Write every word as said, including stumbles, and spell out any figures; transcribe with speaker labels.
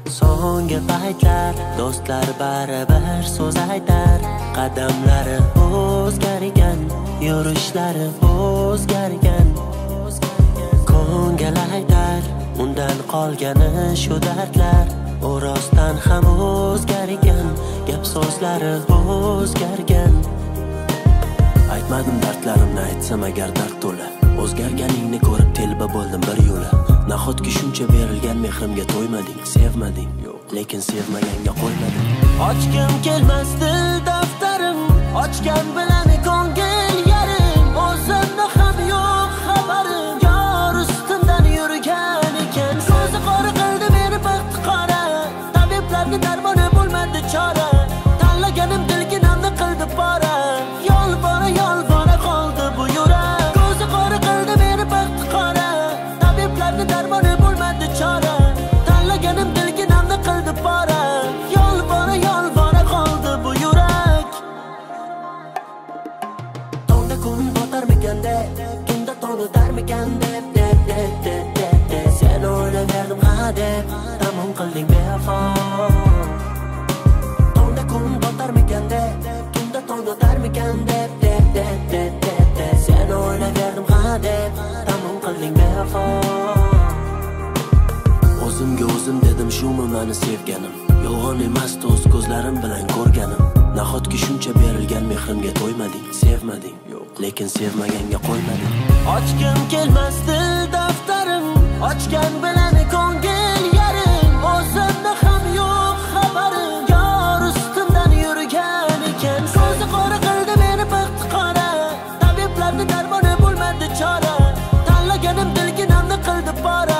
Speaker 1: So'nggi paytlar do'stlar baribir so'z aytar. Qadamlari o'zgargan, yurishlari o'zgargan. Ko'ngil aytar, undan qolgani shu dardlar. U rostdan ham o'zgargan, gap so'zlari o'zgargan. Aytmadim dardlarimni, aytsam agar dard to'la. O'zgarganingni ko'rib telba bo'ldim bir yo'la. Nahotki shuncha berilgan mehrimga to'ymading, sevmading, lekin sevmaganga qo'ymading. Ochgim kelmasdi daftarim, ochgan bilan ko'ngil yarim. O'zimda ham yo'q xabarim, yor ustimdan yurgan ekan. Ko'zi qora qildi meni baxt qora, tabiblarga darmoni bo'lmadi chora. Tanlaganim dilginamni qildi pora, yolvora yolvora qoldi bu yurak. Ko'zi qora qildi meni baxt qora, tabiblarga darmoni bo'lmadi chora. Tanlaganim dilginamni qildi pora, yolvora yolvora qoldi bu yurak. Tongda kun botarmikan deb, tunda tong o'tarmikan deb, deb, deb, deb, deb, deb. Sen o'ylaverdim ha deb, tamom qilding bevafo. Tongda kun botarmikan deb, tunda tong o'tarmikan deb, deb, deb, deb, deb, deb. Sen o'ylaverdim ha deb, tamom qilding bevafo. O'zimga o'zim dedim, shumi meni sevganim. Yolg'on emas, o'z ko'zlarim bilan ko'rganim. Nahotki shuncha berilgan mehrimga to'ymading, sevmading, lekin sevmaganga qo'ymading. Ochgim kelmasdi daftarim, ochgan bilan ko'ngil yarim. O'zimda ham yo'q xabarim, yor ustimdan yurgan ekan. Ko'zi qora qildi meni baxt qora, tabiblarga darmoni bo'lmadi chora. Tanlaganim dilginamni qildi pora,